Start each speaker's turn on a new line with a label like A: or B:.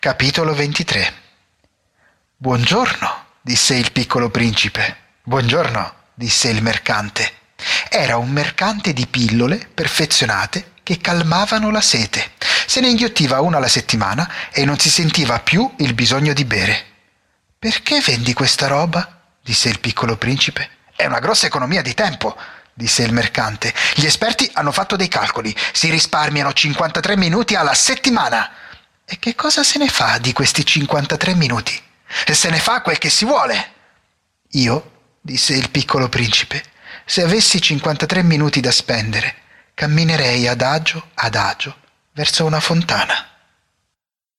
A: Capitolo 23. Buongiorno, disse il piccolo principe. Buongiorno, disse il mercante. Era un mercante di pillole perfezionate che calmavano la sete. Se ne inghiottiva una alla settimana e non si sentiva più il bisogno di bere. Perché vendi questa roba? Disse il piccolo principe. È una grossa economia di tempo, disse il mercante. Gli esperti hanno fatto dei calcoli. Si risparmiano 53 minuti alla settimana. E che cosa se ne fa di questi 53 minuti? E se ne fa quel che si vuole. Io, disse il piccolo principe, se avessi 53 minuti da spendere, camminerei adagio verso una fontana.